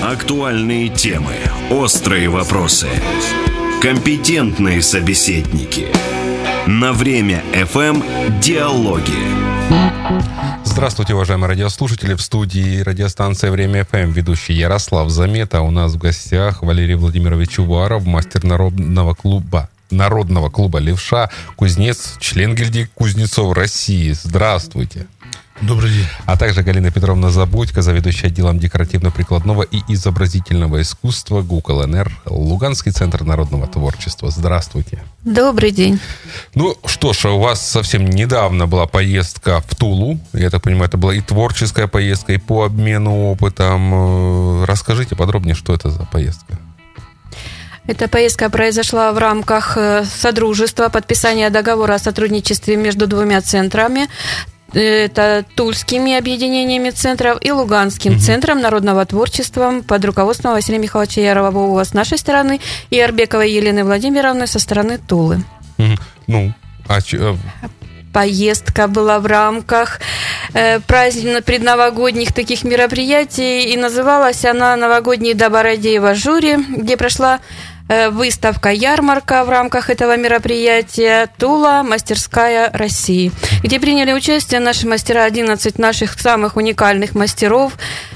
Актуальные темы, острые вопросы, компетентные собеседники. На Время ФМ диалоги. Здравствуйте, уважаемые радиослушатели. В студии радиостанции «Время ФМ» ведущий Ярослав Замета. У нас в гостях Валерий Владимирович Уваров, мастер народного клуба «Левша», кузнец, член гильдии кузнецов России. Здравствуйте. Добрый день. А также Галина Петровна Забудько, заведующая отделом декоративно-прикладного и изобразительного искусства ГУК ЛНР, Луганский центр народного творчества. Здравствуйте. Добрый день. Ну что ж, у вас совсем недавно была поездка в Тулу. Я так понимаю, это была и творческая поездка, и по обмену опытом. Расскажите подробнее, что это за поездка. Эта поездка произошла в рамках содружества, подписания договора о сотрудничестве между двумя центрами. Это Тульскими объединениями центров и Луганским центром народного творчества под руководством Василия Михайловича Ярова с нашей стороны и Арбековой Елены Владимировны со стороны Тулы. Поездка была в рамках предновогодних таких мероприятий, и называлась она «Новогодний Добродей в ажуре», где прошла выставка-ярмарка в рамках этого мероприятия «Тула. Мастерская России», где приняли участие наши мастера, 11 наших самых уникальных мастеров.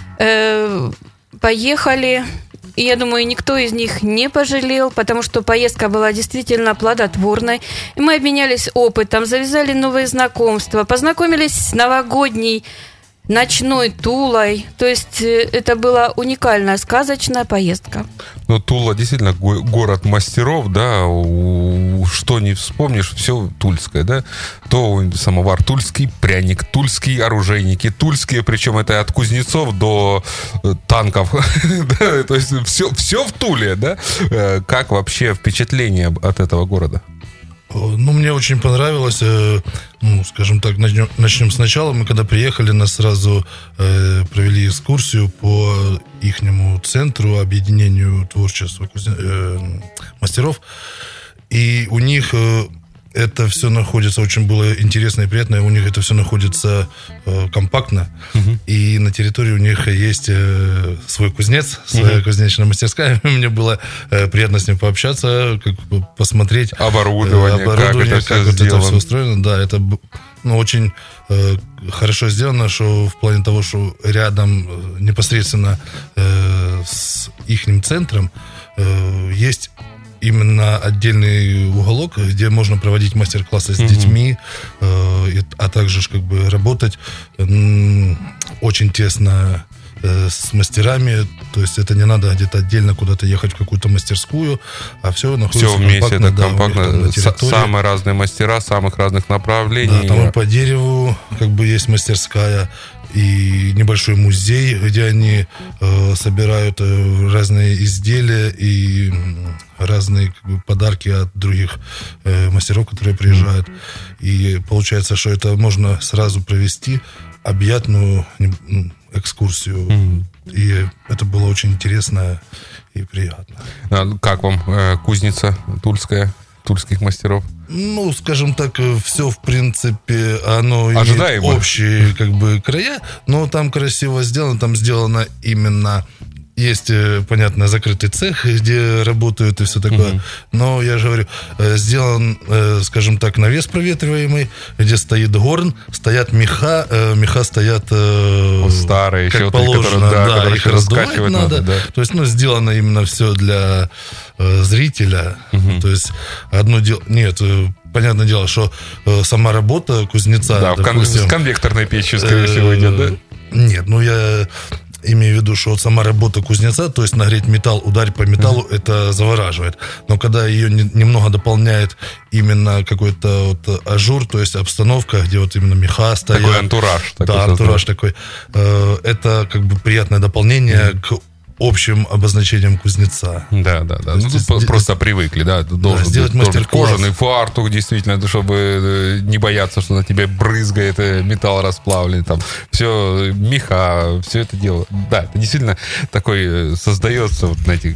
Поехали, и я думаю, никто из них не пожалел, потому что поездка была действительно плодотворной. И мы обменялись опытом, завязали новые знакомства, познакомились с новогодней ночной Тулой. То есть это была уникальная, сказочная поездка. Ну, Тула действительно город мастеров, да, что не вспомнишь, все тульское, да. То самовар тульский, пряник тульский, оружейники тульские, причем это от кузнецов до танков, да, то есть все в Туле, да. Как вообще впечатление от этого города? Ну, мне очень понравилось, скажем так, начнем сначала. Мы когда приехали, нас сразу провели экскурсию по ихнему центру, объединению творчества мастеров. И у них это все находится, очень было интересно и приятно, у них это все находится компактно. И на территории у них есть свой кузнец, своя кузнечная мастерская. Мне было приятно с ним пообщаться, посмотреть оборудование, как это все устроено. Да, это очень хорошо сделано, что в плане того, что рядом непосредственно с ихним центром есть именно отдельный уголок, где можно проводить мастер-классы с детьми, а также работать очень тесно с мастерами. То есть это не надо где-то отдельно куда-то ехать в какую-то мастерскую, а все находится все вместе, компактно, это компактно. Самые разные мастера, самых разных направлений. Да, там и по дереву есть мастерская, и небольшой музей, где они собирают разные изделия и разные подарки от других мастеров, которые приезжают. И получается, что это можно сразу провести объятную экскурсию. И это было очень интересно и приятно. Как вам кузница тульская, тульских мастеров? Ну, скажем так, все, в принципе, оно ожидаемо. Имеет общие края, но там красиво сделано, там сделано именно... Есть, понятно, закрытый цех, где работают и все такое. Но, я же говорю, сделан, скажем так, навес проветриваемый, где стоит горн, стоят меха стоят старые, как еще положено, которые их раздувать надо. Да. То есть, сделано именно все для зрителя. То есть, одно дело... Нет, понятное дело, что сама работа кузнеца... Да, допустим, с конвекторной печью, скорее всего, идет, да? Нет, я... имею в виду, что сама работа кузнеца, то есть нагреть металл, ударить по металлу, это завораживает. Но когда ее немного дополняет именно какой-то ажур, то есть обстановка, где именно меха стоят. Такой антураж. Да, антураж такой. Это приятное дополнение к общим обозначением кузнеца. Да. Просто привыкли, да. Должен сделать мастер-класс. Кожаный фартук, действительно, чтобы не бояться, что на тебе брызгает металл расплавленный, там все, меха, все это дело. Да, это действительно такой создается, знаете,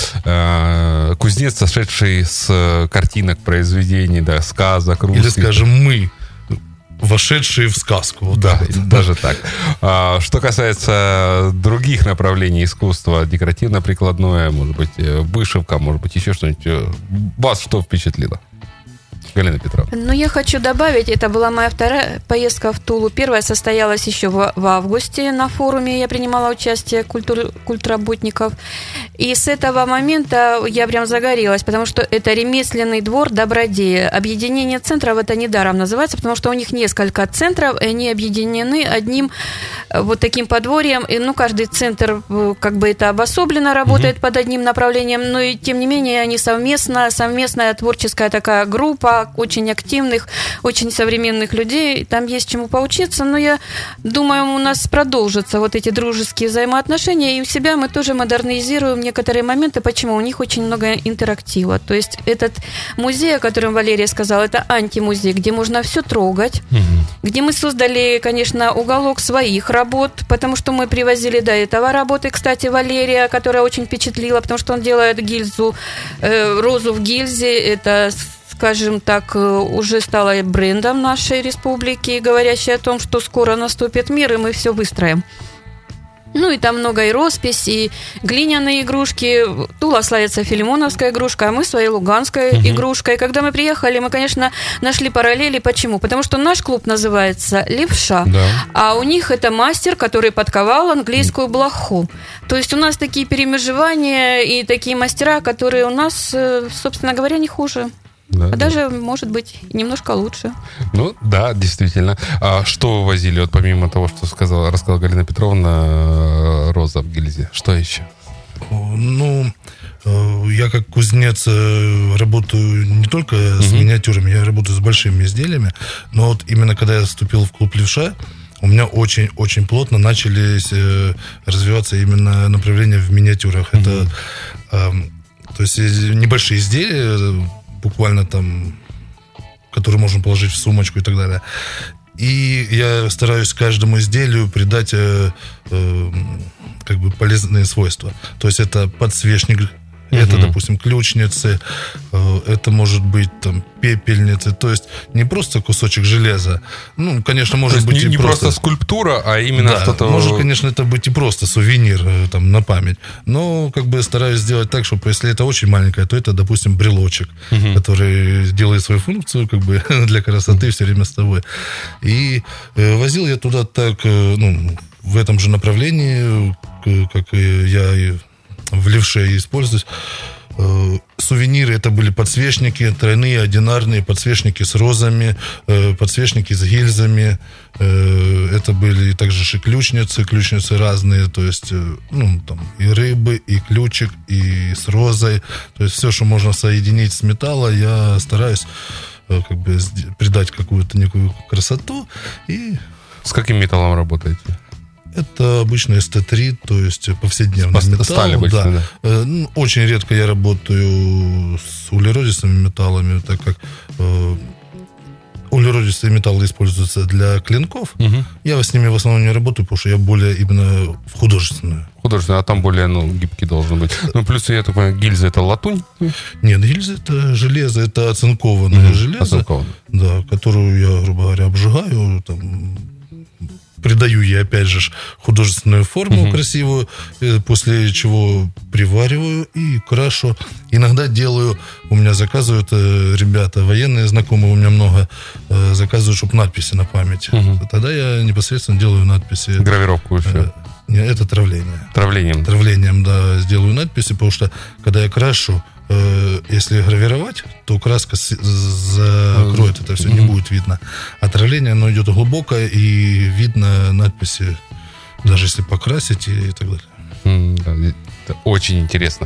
как кузнец, сошедший с картинок, произведений, да, сказок русских. Или, скажем, мы вошедшие в сказку. Вот да, вот. Даже так. Что касается других направлений искусства, декоративно-прикладное, может быть, вышивка, может быть, еще что-нибудь. Вас что впечатлило? Галина Петровна. Ну, я хочу добавить, это была моя вторая поездка в Тулу. Первая состоялась еще в августе на форуме. Я принимала участие культработников. И с этого момента я прям загорелась, потому что это ремесленный двор Добродея. Объединение центров это недаром называется, потому что у них несколько центров, и они объединены одним вот таким подворьем. И, ну, каждый центр как бы это обособленно работает под одним направлением, но и тем не менее они совместная творческая такая группа очень активных, очень современных людей. Там есть чему поучиться, но я думаю, у нас продолжатся вот эти дружеские взаимоотношения, и у себя мы тоже модернизируем некоторые моменты. Почему? У них очень много интерактива. То есть этот музей, о котором Валерия сказала, это антимузей, где можно все трогать, где мы создали, конечно, уголок своих работ, потому что мы привозили до этого работы, кстати, Валерия, которая очень впечатлила, потому что он делает гильзу, розу в гильзе, это, скажем так, уже стало брендом нашей республики, говорящей о том, что скоро наступит мир, и мы все выстроим. Ну, и там много и роспись, и глиняные игрушки. Тула славится филимоновская игрушка, а мы своей луганской игрушкой. Когда мы приехали, мы, конечно, нашли параллели. Почему? Потому что наш клуб называется «Левша», а у них это мастер, который подковал английскую блоху. То есть у нас такие перемежевания и такие мастера, которые у нас, собственно говоря, не хуже. Да, даже, может быть, немножко лучше. Ну, да, действительно. А что вы возили, вот помимо того, что рассказала Галина Петровна, роза в гильзе? Что еще? Ну, я как кузнец работаю не только с миниатюрами, я работаю с большими изделиями, но вот именно когда я вступил в клуб «Левша», у меня очень-очень плотно начались развиваться именно направления в миниатюрах. Это, то есть, небольшие изделия, буквально там, которые можно положить в сумочку и так далее. И я стараюсь каждому изделию придать как бы полезные свойства. То есть это подсвечник, это, допустим, ключницы, это может быть там пепельницы, то есть не просто кусочек железа. Ну, конечно, может быть не просто скульптура, а именно что-то... может, конечно, это быть и просто сувенир там на память. Но как бы стараюсь сделать так, чтобы если это очень маленькое, то это, допустим, брелочек, который делает свою функцию как бы для красоты все время с тобой. И возил я туда так, ну, в этом же направлении, как и я и в «Левше» используюсь. Сувениры это были подсвечники, тройные, одинарные, подсвечники с розами, подсвечники с гильзами. Это были также ключницы разные, то есть, ну, там и рыбы, и ключик, и с розой. То есть все, что можно соединить с металла, я стараюсь как бы придать какую-то некую красоту. И... С каким металлом работаете? Это обычно СТ3, то есть повседневный металл. Сталь обычно, да. Очень редко я работаю с углеродистыми металлами, так как углеродистые металлы используются для клинков. Я с ними в основном не работаю, потому что я более именно в художественную. А там более, гибкий должен быть. Ну, плюс, я так понимаю, гильза это латунь? Нет, гильза это железо, это оцинкованное железо, да, которую я, грубо говоря, обжигаю, там, придаю ей, опять же, художественную форму красивую, после чего привариваю и крашу. Иногда делаю, у меня заказывают ребята, военные знакомые, у меня много заказывают, чтобы надписи на память. Тогда я непосредственно делаю надписи. Гравировку еще? Нет, это травление. Травлением, да, сделаю надписи, потому что, когда я крашу, если гравировать, то краска закроет это все, не будет видно. А травление, оно идет глубокое, и видно надписи, даже если покрасить и так далее. Это очень интересно.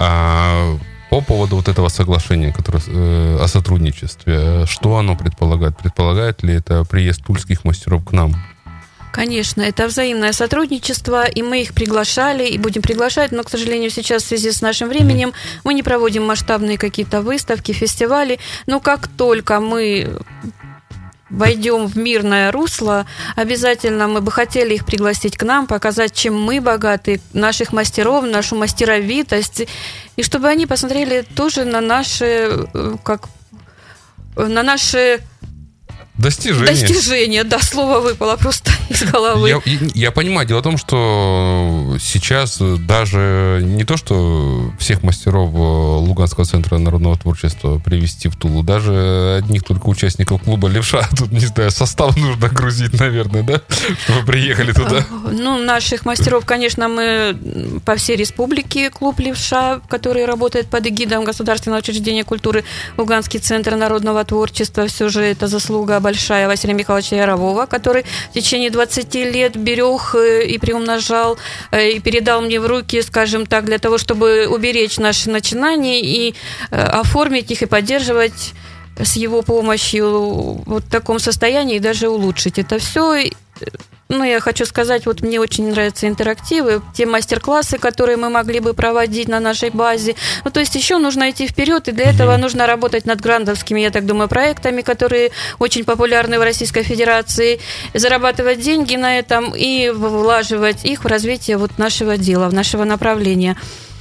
По поводу вот этого соглашения, которое о сотрудничестве, что оно предполагает? Предполагает ли это приезд тульских мастеров к нам? Конечно, это взаимное сотрудничество, и мы их приглашали, и будем приглашать, но, к сожалению, сейчас в связи с нашим временем мы не проводим масштабные какие-то выставки, фестивали, но как только мы войдем в мирное русло, обязательно мы бы хотели их пригласить к нам, показать, чем мы богаты, наших мастеров, нашу мастеровитость, и чтобы они посмотрели тоже на наши Достижение, да, слово выпало просто из головы. Я понимаю, дело в том, что сейчас даже не то, что всех мастеров Луганского центра народного творчества привести в Тулу, даже одних только участников клуба «Левша», тут, не знаю, состав нужно грузить, наверное, да, чтобы приехали туда. Ну, наших мастеров, конечно, мы по всей республике клуб «Левша», который работает под эгидом Государственного учреждения культуры Луганский центр народного творчества, все же это заслуга большая Василия Михайловича Ярового, который в течение 20 лет берег и приумножал, и передал мне в руки, скажем так, для того, чтобы уберечь наши начинания и оформить их и поддерживать с его помощью вот в таком состоянии и даже улучшить это все. Ну, я хочу сказать, вот мне очень нравятся интерактивы, те мастер-классы, которые мы могли бы проводить на нашей базе. Ну, то есть еще нужно идти вперед, и для этого нужно работать над грантовскими, я так думаю, проектами, которые очень популярны в Российской Федерации, зарабатывать деньги на этом и влаживать их в развитие вот нашего дела, в нашего направления.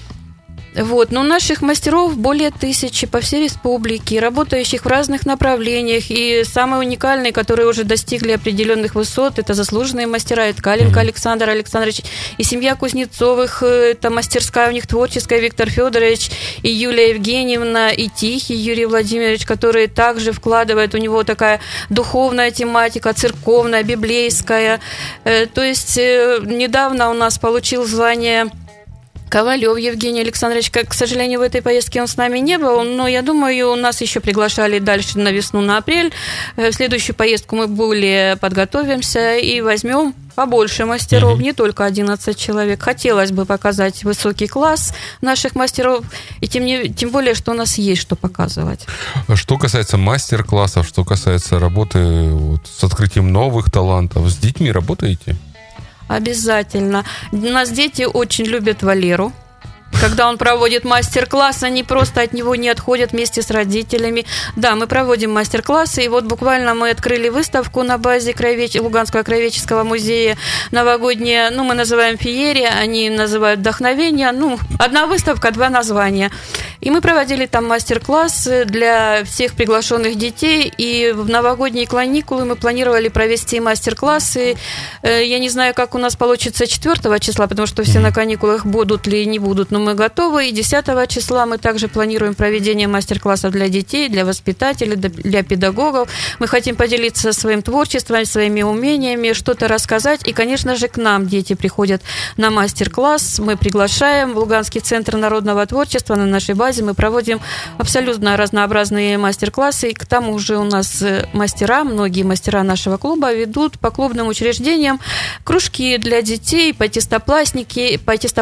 Вот. Но наших мастеров более 1000 по всей республике, работающих в разных направлениях. И самые уникальные, которые уже достигли определенных высот, это заслуженные мастера. Это Каленко Александр Александрович и семья Кузнецовых. Это мастерская у них творческая, Виктор Федорович и Юлия Евгеньевна, и Тихий Юрий Владимирович, которые также вкладывают, у него такая духовная тематика, церковная, библейская. То есть недавно у нас получил звание Ковалев Евгений Александрович, к сожалению, в этой поездке он с нами не был, но я думаю, нас еще приглашали дальше на весну, на апрель. В следующую поездку мы более подготовимся и возьмем побольше мастеров, не только 11 человек. Хотелось бы показать высокий класс наших мастеров, и тем более, что у нас есть что показывать. Что касается мастер-классов, что касается работы вот, с открытием новых талантов, с детьми работаете? Обязательно. У нас дети очень любят Валеру. Когда он проводит мастер-класс, они просто от него не отходят вместе с родителями. Да, мы проводим мастер-классы, и вот буквально мы открыли выставку на базе Луганского краеведческого музея новогодняя, мы называем феерия, они называют вдохновение, одна выставка, 2 названия. И мы проводили там мастер-класс для всех приглашенных детей, и в новогодние каникулы мы планировали провести мастер-классы. Я не знаю, как у нас получится 4 числа, потому что все на каникулах будут ли не будут, но мы готовы. И 10 числа мы также планируем проведение мастер-классов для детей, для воспитателей, для педагогов. Мы хотим поделиться своим творчеством, своими умениями, что-то рассказать. И, конечно же, к нам дети приходят на мастер-класс. Мы приглашаем в Луганский центр народного творчества на нашей базе. Мы проводим абсолютно разнообразные мастер-классы. И к тому же у нас многие мастера нашего клуба ведут по клубным учреждениям кружки для детей по тестопластике,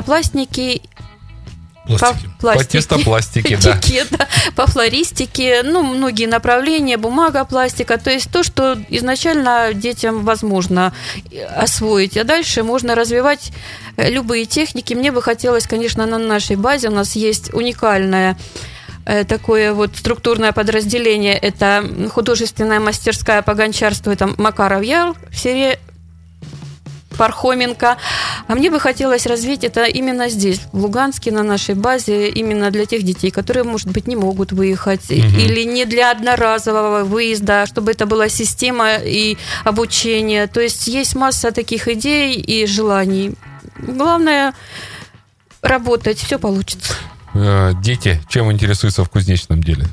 по тестопластике, этикета, по флористике, многие направления, бумага, пластика, то есть то, что изначально детям возможно освоить, а дальше можно развивать любые техники. Мне бы хотелось, конечно, на нашей базе, у нас есть уникальное такое вот структурное подразделение, это художественная мастерская по гончарству, это Макаров Яр в серии Пархоменко. А мне бы хотелось развить это именно здесь, в Луганске, на нашей базе, именно для тех детей, которые, может быть, не могут выехать, или не для одноразового выезда, чтобы это была система и обучение. То есть есть масса таких идей и желаний. Главное – работать, все получится. Дети чем интересуются в кузнечном деле?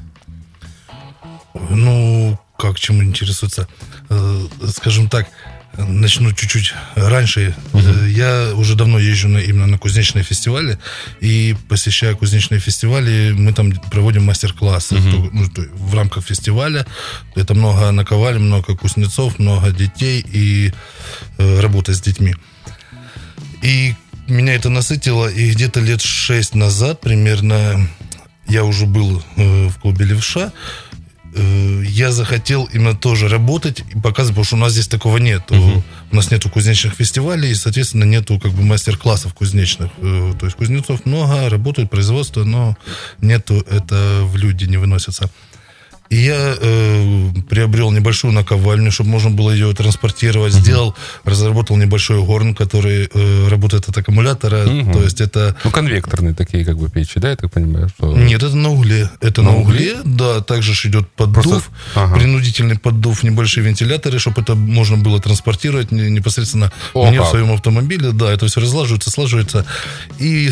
Как чем интересуются? Скажем так, начну чуть-чуть раньше. Я уже давно езжу именно на кузнечные фестивали, и посещая кузнечные фестивали, мы там проводим мастер-классы в рамках фестиваля. Это много наковаль, много кузнецов, много детей и работа с детьми. И меня это насытило, и где-то лет 6 назад примерно я уже был в клубе «Левша». Я захотел именно тоже работать и показывать, потому что у нас здесь такого нет. У нас нету кузнечных фестивалей, и, соответственно, нету мастер-классов кузнечных. То есть кузнецов много, работают производство, но нету, это в люди не выносится. И я приобрел небольшую наковальню, чтобы можно было ее транспортировать. Разработал небольшой горн, который работает от аккумулятора. То есть это... Ну, конвекторные такие как бы печи, да, я так понимаю? Что... Нет, это на угле. Это на угле, да. Также же идет поддув, принудительный поддув, небольшие вентиляторы, чтобы это можно было транспортировать непосредственно мне в своем автомобиле. Да, это все разлаживается, слаживается. И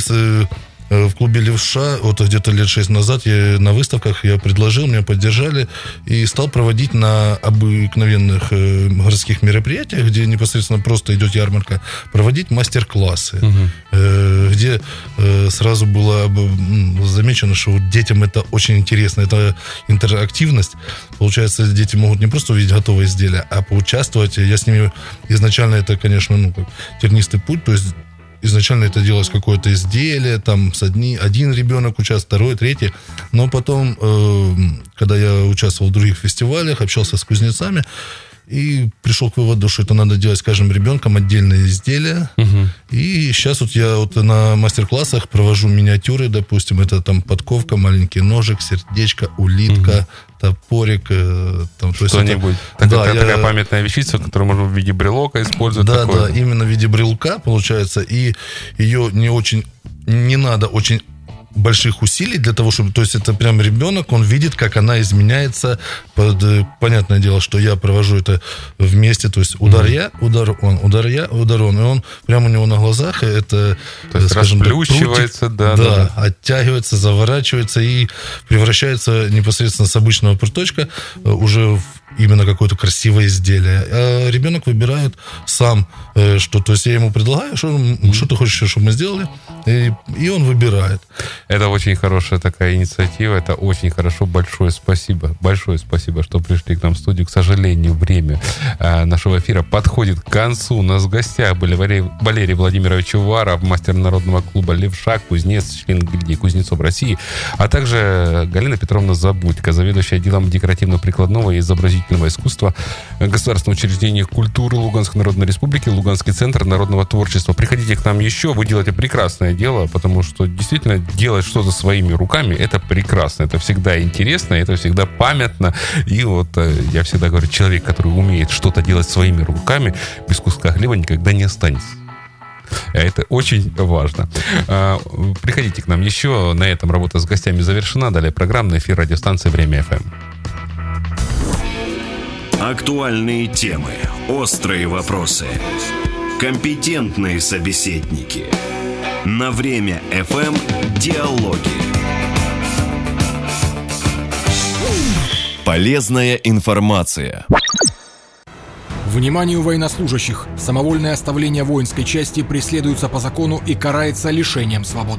в клубе «Левша» вот где-то лет 6 назад на выставках я предложил, меня поддержали и стал проводить на обыкновенных городских мероприятиях, где непосредственно просто идет ярмарка, проводить мастер-классы, где сразу было замечено, что вот детям это очень интересно, это интерактивность. Получается, дети могут не просто увидеть готовое изделие, а поучаствовать. Я с ними изначально это, конечно, как тернистый путь, то есть изначально это делалось какое-то изделие, там один ребенок участвовал, второй, третий. Но потом, когда я участвовал в других фестивалях, общался с кузнецами, и пришел к выводу, что это надо делать с каждым ребенком отдельное изделие. И сейчас вот я вот на мастер-классах провожу миниатюры, допустим, это там подковка, маленький ножик, сердечко, улитка, топорик. Там, что-нибудь. Такая памятная вещица, которую можно в виде брелока использовать. Да, именно в виде брелка получается. И ее не надо очень больших усилий для того, чтобы... То есть это прям ребенок, он видит, как она изменяется. Понятное дело, что я провожу это вместе. То есть удар я, удар он, удар я, удар он. И он прямо у него на глазах это, скажем, расплющивается, прутик, оттягивается, заворачивается и превращается непосредственно с обычного пруточка уже в именно какое-то красивое изделие. А ребенок выбирает сам, что... То есть я ему предлагаю, что ты хочешь, чтобы мы сделали, и он выбирает. Это очень хорошая такая инициатива, это очень хорошо. Большое спасибо, что пришли к нам в студию. К сожалению, время нашего эфира подходит к концу. У нас в гостях были Валерий Владимирович Уваров, мастер народного клуба «Левша», кузнец, член гильдии кузнецов России, а также Галина Петровна Забудько, заведующая отделом декоративно-прикладного и изобразительного искусства Государственного учреждения культуры Луганской Народной Республики, Луганский центр народного творчества. Приходите к нам еще, вы делаете прекрасное дело, потому что действительно делать что-то своими руками, это прекрасно, это всегда интересно, это всегда памятно. И вот я всегда говорю, человек, который умеет что-то делать своими руками, без куска хлеба никогда не останется. Это очень важно. Приходите к нам еще. На этом работа с гостями завершена. Далее программный эфир радиостанции «Время ФМ». Актуальные темы, острые вопросы, компетентные собеседники. На Время ФМ диалоги. Полезная информация. Вниманию военнослужащих! Самовольное оставление воинской части преследуется по закону и карается лишением свободы.